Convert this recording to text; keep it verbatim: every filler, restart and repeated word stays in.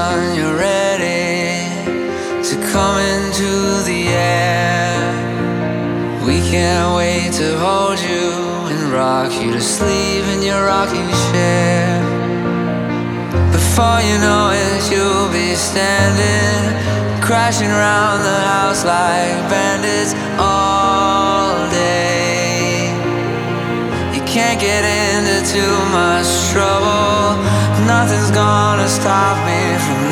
sun, you're ready to come into the air. We can't wait to hold you and rock you to sleep in your rocking chair. Before you know it, you'll be standing, crashing around the house like bandits all day. You can't get into too much trouble. Nothing's gonna stop me from